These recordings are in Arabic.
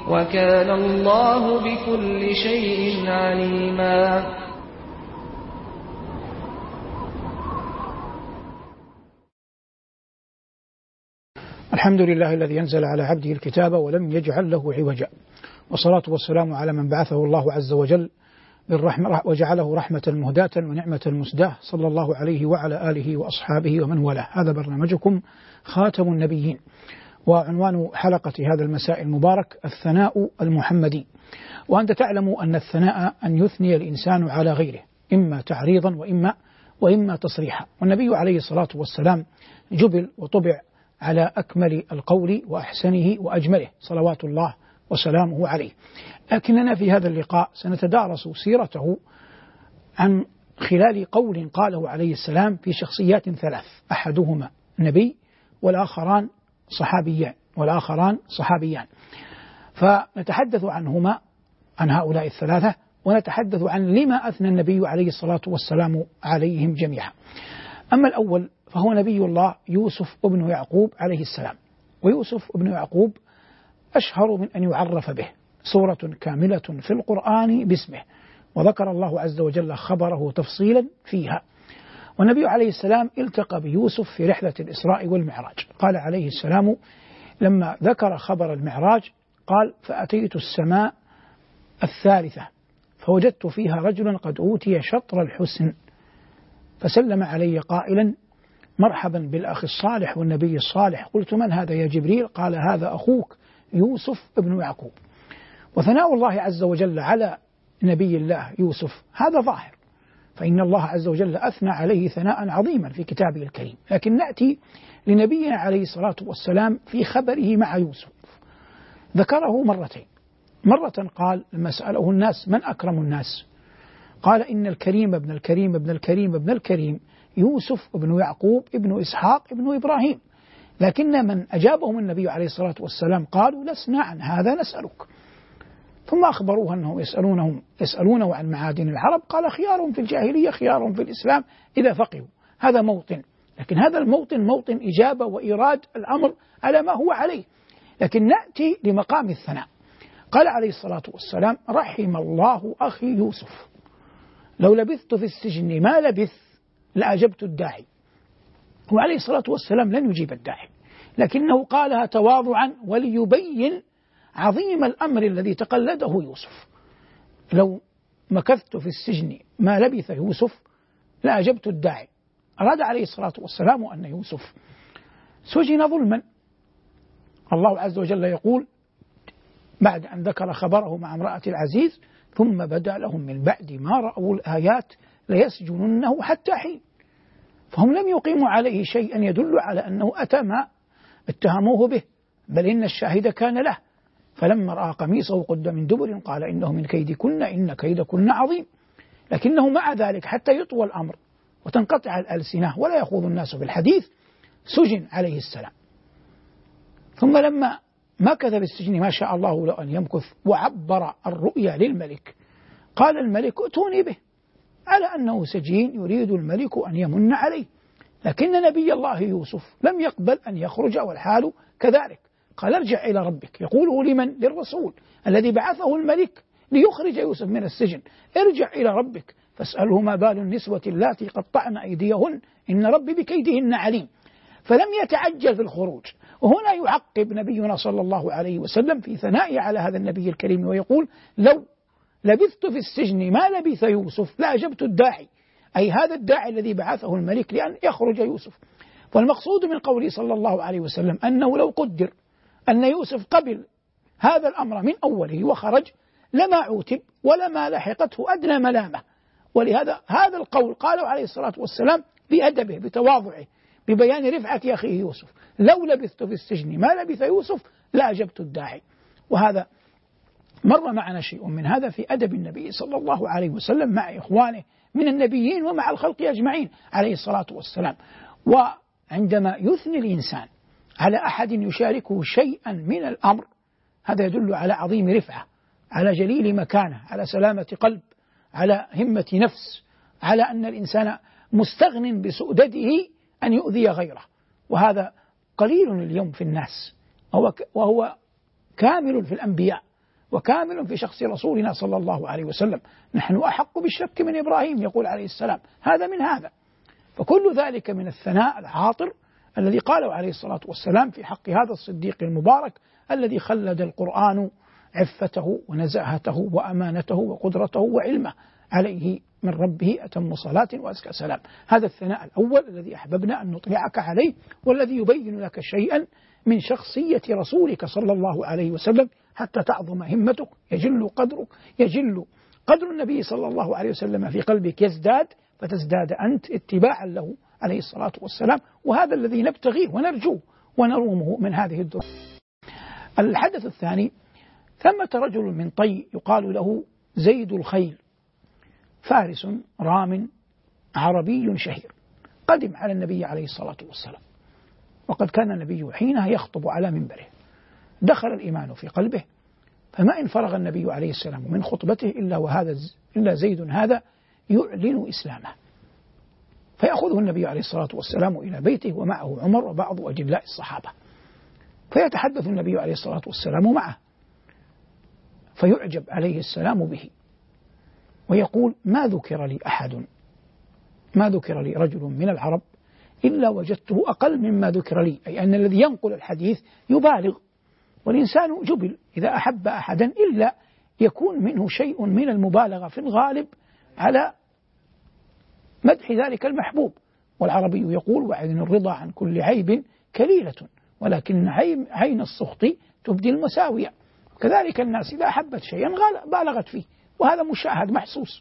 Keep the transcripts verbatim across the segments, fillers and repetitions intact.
وكان الله بكل شيء عليما. الحمد لله الذي أنزل على عبده الكتاب ولم يجعل له عوجا، والصلاة والسلام على من بعثه الله عز وجل بالرحمة وجعله رحمة مهداة ونعمة مسداة، صلى الله عليه وعلى آله وأصحابه ومن والاه. هذا برنامجكم خاتم النبيين، وعنوان حلقة هذا المساء المبارك الثناء المحمدي. وأنت تعلم أن الثناء أن يثني الإنسان على غيره، إما تعريضا وإما وإما تصريحا، والنبي عليه الصلاة والسلام جبل وطبع على أكمل القول وأحسنه وأجمله صلوات الله وسلامه عليه. لكننا في هذا اللقاء سنتدارس سيرته عن خلال قول قاله عليه السلام في شخصيات ثلاث، أحدهما نبي والآخران صحابيان والآخران صحابيان فنتحدث عنهما، عن هؤلاء الثلاثة، ونتحدث عن لما أثنى النبي عليه الصلاة والسلام عليهم جميعا. أما الأول فهو نبي الله يوسف ابن يعقوب عليه السلام. ويوسف ابن يعقوب أشهر من أن يعرف به، سورة كاملة في القرآن باسمه، وذكر الله عز وجل خبره تفصيلا فيها. والنبي عليه السلام التقى بيوسف في رحلة الإسراء والمعراج. قال عليه السلام لما ذكر خبر المعراج قال: فأتيت السماء الثالثة فوجدت فيها رجلا قد أوتي شطر الحسن فسلم علي قائلا: مرحبا بالأخ الصالح والنبي الصالح. قلت: من هذا يا جبريل؟ قال: هذا أخوك يوسف ابن يعقوب. وثناء الله عز وجل على نبي الله يوسف هذا ظاهر، فإن الله عز وجل أثنى عليه ثناء عظيما في كتابه الكريم. لكن نأتي لنبينا عليه الصلاة والسلام في خبره مع يوسف، ذكره مرتين. مرة قال لما سأله الناس: من أكرم الناس؟ قال: إن الكريم ابن الكريم ابن الكريم ابن الكريم يوسف ابن يعقوب ابن إسحاق ابن إبراهيم. لكن من أجابهم النبي عليه الصلاة والسلام قالوا: لسنا عن هذا نسألك. ثم أخبروه أنهم يسألونهم يسألونه عن معادن العرب. قال: خيارهم في الجاهلية خيارهم في الإسلام إذا فقهوا. هذا موطن، لكن هذا الموطن موطن إجابة وإيراد الأمر على ما هو عليه. لكن نأتي لمقام الثناء. قال عليه الصلاة والسلام: رحم الله أخي يوسف، لو لبثت في السجن ما لبث لأجبت الداعي. وعليه الصلاة والسلام لن يجيب الداعي، لكنه قالها تواضعا وليبين عظيم الأمر الذي تقلده يوسف. لو مكثت في السجن ما لبث يوسف لأجبت الداعي. أراد عليه الصلاة والسلام أن يوسف سجن ظلما. الله عز وجل يقول بعد أن ذكر خبره مع امرأة العزيز: ثم بدا لهم من بعد ما رأوا الآيات ليسجننه حتى حين. فهم لم يقيموا عليه شيئا يدل على أنه أتى ما اتهموه به، بل إن الشاهد كان له. فلما رأى قميصه قد من دبر قال: إنه من كيدكن إن كيدكن عظيم. لكنه مع ذلك حتى يطوى الأمر وتنقطع الألسنة ولا يخوض الناس بالحديث سجن عليه السلام. ثم لما مكث في السجن ما شاء الله له أن يمكث وعبر الرؤيا للملك، قال الملك: ائتوني به، على أنه سجين يريد الملك أن يمن عليه. لكن نبي الله يوسف لم يقبل أن يخرج والحال كذلك. قال: ارجع إلى ربك. يقوله لمن؟ للرسول الذي بعثه الملك ليخرج يوسف من السجن. ارجع إلى ربك فاسأله ما بال النسوة اللاتي قطعن أيديهن إن ربي بكيدهن عليم. فلم يتعجل في الخروج. وهنا يعقب نبينا صلى الله عليه وسلم في ثنائه على هذا النبي الكريم ويقول: لو لبثت في السجن ما لبث يوسف لأجبت الداعي، أي هذا الداعي الذي بعثه الملك لأن يخرج يوسف. والمقصود من قوله صلى الله عليه وسلم أنه لو قدر أن يوسف قبل هذا الأمر من أوله وخرج لما عوتب ولما لحقته أدنى ملامة. ولهذا هذا القول قاله عليه الصلاة والسلام بأدبه بتواضعه ببيان رفعة أخيه يوسف: لو لبثت في السجن ما لبث يوسف لأجبت الداعي. وهذا مر معنا شيء من هذا في أدب النبي صلى الله عليه وسلم مع إخوانه من النبيين ومع الخلق أجمعين عليه الصلاة والسلام. وعندما يثني الإنسان على أحد يشاركه شيئا من الأمر هذا يدل على عظيم رفعة، على جليل مكانة، على سلامة قلب، على همة نفس، على أن الإنسان مستغن بسؤدده أن يؤذي غيره. وهذا قليل اليوم في الناس، وهو كامل في الأنبياء وكامل في شخص رسولنا صلى الله عليه وسلم. نحن أحق بالشك من إبراهيم يقول عليه السلام، هذا من هذا. فكل ذلك من الثناء العاطر الذي قاله عليه الصلاة والسلام في حق هذا الصديق المبارك الذي خلد القرآن عفته ونزاهته وأمانته وقدرته وعلمه عليه من ربه أتم صلاة وأزكى سلام. هذا الثناء الأول الذي أحببنا أن نطلعك عليه، والذي يبين لك شيئا من شخصية رسولك صلى الله عليه وسلم حتى تعظم همتك، يجل قدرك، يجل قدر النبي صلى الله عليه وسلم في قلبك، يزداد فتزداد أنت اتباعا له عليه الصلاة والسلام. وهذا الذي نبتغيه ونرجوه ونرومه من هذه الدروس. الحدث الثاني، ثمة رجل من طي يقال له زيد الخيل، فارس رام عربي شهير، قدم على النبي عليه الصلاة والسلام، وقد كان النبي حينها يخطب على منبره. دخل الإيمان في قلبه، فما إن فرغ النبي عليه السلام من خطبته إلا وهذا إلا زيد هذا يعلن إسلامه، فيأخذه النبي عليه الصلاة والسلام إلى بيته ومعه عمر وبعض أجلاء الصحابة، فيتحدث النبي عليه الصلاة والسلام معه، فيعجب عليه السلام به ويقول: ما ذكر لي أحد ما ذكر لي رجل من العرب إلا وجدته أقل مما ذكر لي، أي أن الذي ينقل الحديث يبالغ، والإنسان جبل إذا أحب أحدا إلا يكون منه شيء من المبالغة في الغالب على مدح ذلك المحبوب. والعربي يقول: وعين الرضا عن كل عيب كليلة، ولكن عين السخط تبدي المساوية. كذلك الناس إذا أحبت شيئا بالغت فيه، وهذا مشاهد محسوس.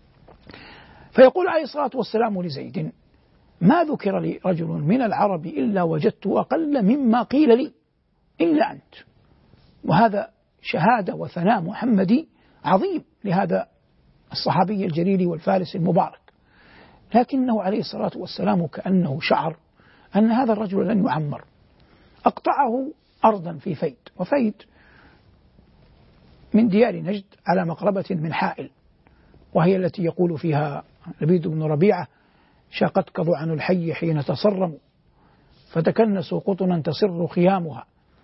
فيقول عليه الصلاة والسلام لزيد: ما ذكر لي رجل من العرب إلا وجدته أقل مما قيل لي إلا أنت. وهذا شهادة وثناء محمدي عظيم لهذا الصحابي الجليل والفارس المبارك. لكنه عليه الصلاة والسلام كأنه شعر أن هذا الرجل لن يعمر، أقطعه أرضا في فيد، وفيد من ديار نجد على مقربة من حائل، وهي التي يقول فيها لبيد بن ربيعة: شاقتك ضعن الحي حين تصرموا فتكنسوا قطنا تصر خيامها،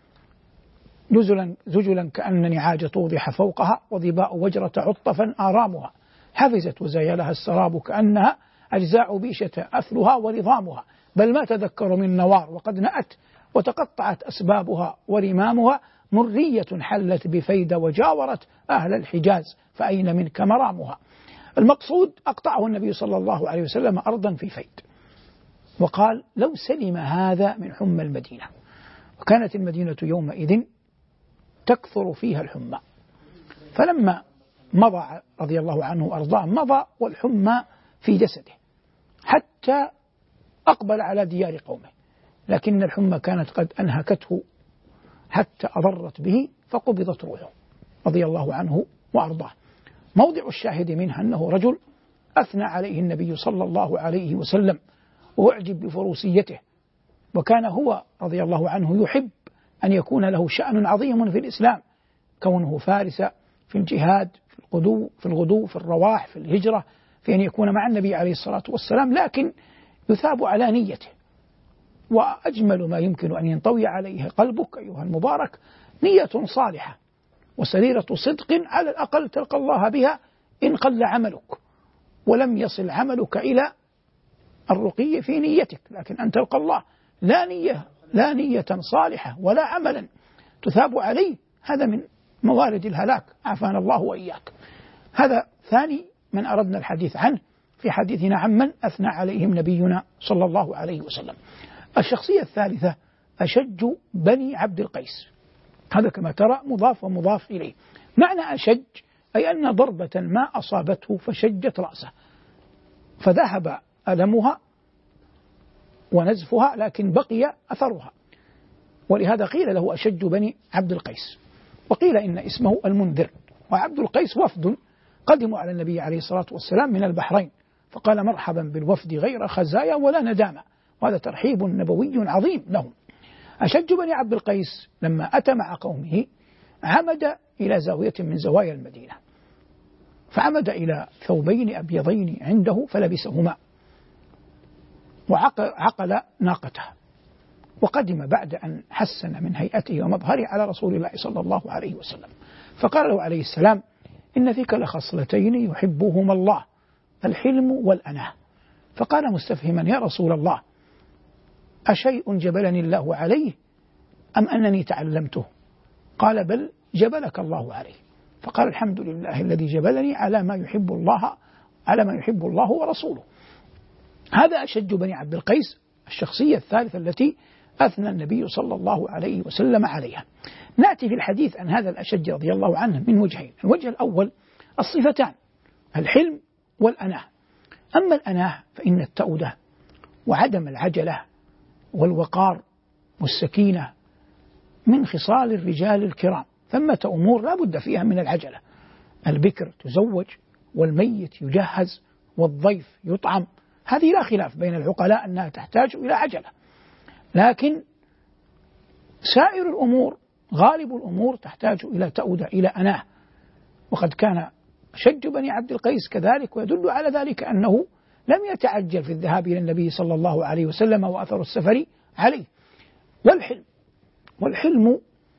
نزلا زجلا كأن نعاج توضح فوقها، وظباء وجرة عطفا آرامها، حفزت وزايلها السراب كأنها أجزاء بيشة أثلها ورضامها، بل ما تذكر من نوار وقد نأت وتقطعت أسبابها ورمامها، مرية حلت بفيد وجاورت أهل الحجاز فأين منك مرامها. المقصود أقطعه النبي صلى الله عليه وسلم أرضا في فيد، وقال: لو سلم هذا من حمى المدينة. وكانت المدينة يومئذ تكثر فيها الحمى، فلما مضى رضي الله عنه وأرضاه مضى والحمى في جسده حتى أقبل على ديار قومه، لكن الحمى كانت قد أنهكته حتى أضرت به فقبضت روحه رضي الله عنه وأرضاه. موضع الشاهد منها أنه رجل أثنى عليه النبي صلى الله عليه وسلم وأعجب بفروسيته، وكان هو رضي الله عنه يحب أن يكون له شأن عظيم في الإسلام، كونه فارس في الجهاد، في الغدو في الغدو في الرواح، في الهجرة، في أن يكون مع النبي عليه الصلاة والسلام، لكن يثاب على نيته. وأجمل ما يمكن أن ينطوي عليه قلبك أيها المبارك نية صالحة وسريرة صدق، على الأقل تلقى الله بها إن قل عملك ولم يصل عملك إلى الرقي في نيتك، لكن أن تلقى الله لا نية لا نية صالحة ولا عملا تثاب عليه، هذا من موارد الهلاك، عافانا الله وإياك. هذا ثاني من أردنا الحديث عنه في حديثنا عمن أثنى عليهم نبينا صلى الله عليه وسلم. الشخصية الثالثة أشج بني عبد القيس، هذا كما ترى مضاف ومضاف إليه. معنى أشج أي أن ضربة ما أصابته فشجت رأسه فذهب ألمها ونزفها، لكن بقي أثرها، ولهذا قيل له أشج بني عبد القيس. وقيل إن اسمه المنذر. وعبد القيس وفد قدموا على النبي عليه الصلاة والسلام من البحرين، فقال: مرحبا بالوفد غير خزايا ولا ندامة، وهذا ترحيب نبوي عظيم لهم. أشج بني عبد القيس لما أتى مع قومه عمد إلى زاوية من زوايا المدينة، فعمد إلى ثوبين أبيضين عنده فلبسهما، وعقل ناقته وقدم بعد أن حسن من هيئته ومظهره على رسول الله صلى الله عليه وسلم، فقال له عليه السلام: إن فيك لخصلتين يحبهما الله، الحلم والأناة. فقال مستفهما: يا رسول الله، أشيء جبلني الله عليه أم أنني تعلمته؟ قال: بل جبلك الله عليه. فقال: الحمد لله الذي جبلني على ما يحب الله على ما يحب الله ورسوله. هذا أشج بني عبد القيس، الشخصية الثالثة التي أثنى النبي صلى الله عليه وسلم عليها. نأتي في الحديث عن هذا الأشج رضي الله عنه من وجهين. الوجه الأول الصفتان، الحلم والأناة. أما الأناة فإن التؤدة وعدم العجلة والوقار والسكينة من خصال الرجال الكرام، ثمة أمور لا بد فيها من العجلة. البكر تزوج، والميت يجهز، والضيف يطعم، هذه لا خلاف بين العقلاء أنها تحتاج إلى عجلة. لكن سائر الأمور، غالب الأمور تحتاج إلى تؤدة، إلى أناة. وقد كان شج بني عبد القيس كذلك، ويدل على ذلك أنه لم يتعجل في الذهاب إلى النبي صلى الله عليه وسلم وأثر السفر عليه. والحلم والحلم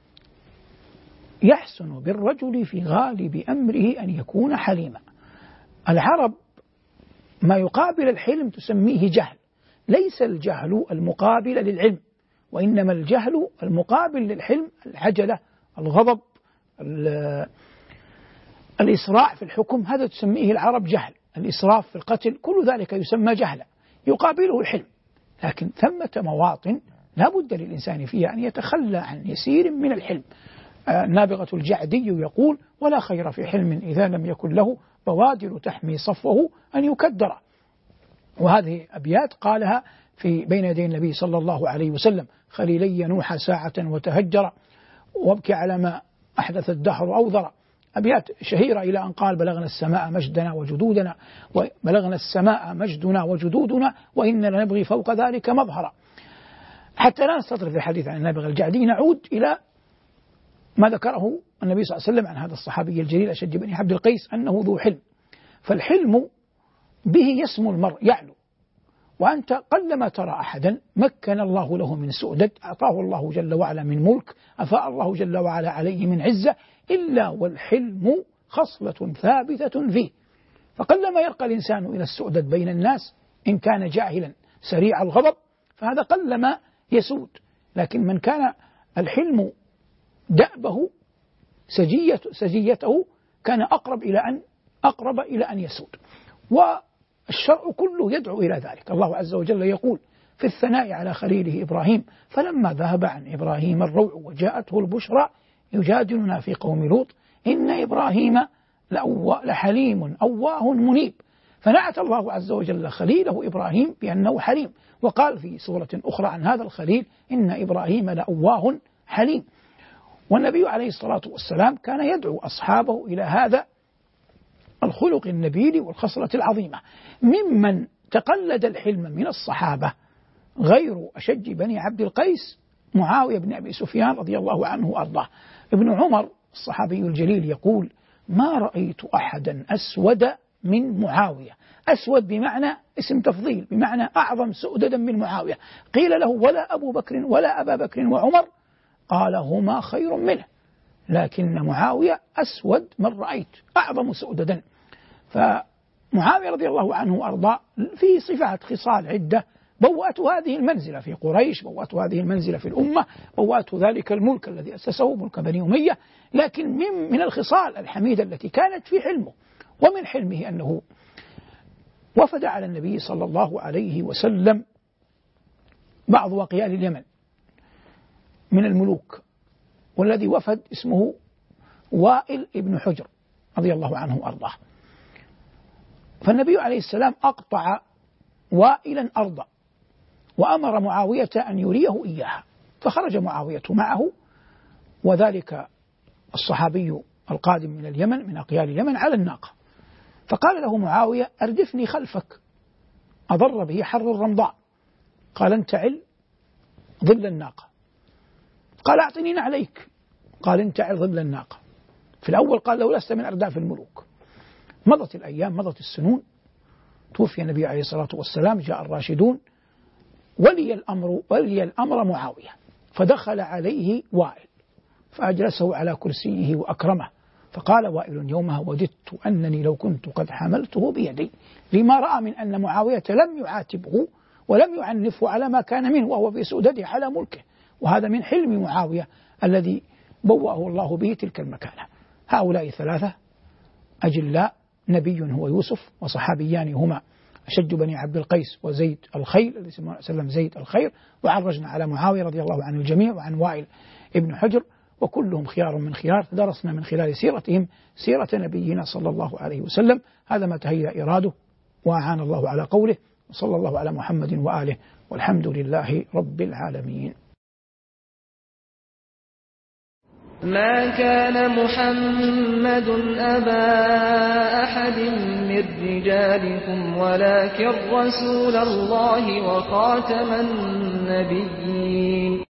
يحسن بالرجل في غالب أمره أن يكون حليما. العرب ما يقابل الحلم تسميه جهل، ليس الجهل المقابل للعلم، وإنما الجهل المقابل للحلم العجلة، الغضب، الإسراع في الحكم، هذا تسميه العرب جهل. الإسراف في القتل، كل ذلك يسمى جهلا، يقابله الحلم. لكن ثمة مواطن لا بد للإنسان فيها أن يتخلى عن يسير من الحلم. النابغة الجعدي يقول: ولا خير في حلم إذا لم يكن له بوادر تحمي صفوه أن يكدر. وهذه أبيات قالها في بين يدي النبي صلى الله عليه وسلم: خليلي نوح ساعة وتهجر، وابكي على ما أحدث الدهر أوذر. أبيات شهيرة إلى أن قال: بلغنا السماء مجدنا وجدودنا بلغنا السماء مجدنا وجدودنا وإننا لنبغي فوق ذلك مظهرا. حتى لا نستطرد الحديث عن النابغة الجعدي، نعود إلى ما ذكره النبي صلى الله عليه وسلم عن هذا الصحابي الجليل أشج بن عبد القيس أنه ذو حلم. فالحلم به يسمو المرء يعلو، وأنت قلما ترى أحدا مكن الله له من سؤدد، أعطاه الله جل وعلا من ملك، أفاء الله جل وعلا عليه من عزة، إلا والحلم خصلة ثابتة فيه. فقلما يرقى الإنسان إلى السؤدد بين الناس، إن كان جاهلا سريع الغضب فهذا قلما يسود. لكن من كان الحلم دأبه سجية سجيته كان أقرب إلى أن أقرب إلى أن يسود. والشرع كله يدعو إلى ذلك. الله عز وجل يقول في الثناء على خليله إبراهيم: فلما ذهب عن إبراهيم الروع وجاءته البشرى يجادلنا في قوم لوط إن إبراهيم لحليم أواه منيب. فنعت الله عز وجل خليله إبراهيم بأنه حليم، وقال في سورة أخرى عن هذا الخليل: إن إبراهيم لأواه حليم. والنبي عليه الصلاة والسلام كان يدعو أصحابه إلى هذا الخلق النبيل والخصلة العظيمة. ممن تقلد الحلم من الصحابة غير أشج بني عبد القيس معاوية بن أبي سفيان رضي الله عنه وأرضاه. ابن عمر الصحابي الجليل يقول: ما رأيت أحدا أسود من معاوية. أسود بمعنى اسم تفضيل، بمعنى أعظم سؤددا من معاوية. قيل له: ولا أبو بكر ولا أبا بكر وعمر؟ قال: هما خير منه، لكن معاوية أسود من رأيت، أعظم سؤددا. فمعاوية رضي الله عنه وأرضاه في صفات خصال عدة بوأته هذه المنزلة في قريش، بوأته هذه المنزلة في الأمة، بوأته ذلك الملك الذي أسسه ملك بني أمية. لكن من, من الخصال الحميدة التي كانت في حلمه، ومن حلمه أنه وفد على النبي صلى الله عليه وسلم بعض وقيال اليمن من الملوك، والذي وفد اسمه وائل ابن حجر رضي الله عنه وأرضاه. فالنبي عليه السلام أقطع وائلا أرضا وأمر معاوية أن يريه إياها، فخرج معاوية معه، وذلك الصحابي القادم من اليمن من أقيال اليمن على الناقة. فقال له معاوية: أردفني خلفك. أضر به حر الرمضاء. قال: انتعل ظل الناقة. قال: أعطني نعليك. قال: انتعل ظل الناقة. في الأول قال له: لست من أرداف الملوك. مضت الأيام، مضت السنون، توفي النبي عليه الصلاة والسلام، جاء الراشدون، ولي الأمر ولي الأمر معاوية، فدخل عليه وائل فأجلسه على كرسيه وأكرمه، فقال وائل يومها وددت أنني لو كنت قد حملته بيدي، لما رأى من أن معاوية لم يعاتبه ولم يعنفه على ما كان منه وهو في سؤدده على ملكه، وهذا من حلم معاوية الذي بوأه الله به تلك المكانة. هؤلاء ثلاثة أجلاء، نبي هو يوسف، وصحابيان هما أشج بني عبد القيس وزيد الخيل الذي سلم زيد الخير، وعرجنا على معاوية رضي الله عن الجميع وعن وائل ابن حجر، وكلهم خيار من خيار، درسنا من خلال سيرتهم سيرة نبينا صلى الله عليه وسلم. هذا ما تهيأ إراده وأعان الله على قوله، وصلى الله على محمد وآله، والحمد لله رب العالمين. ما كان محمد أبا أحد من رجالكم ولكن رسول الله وخاتم النبيين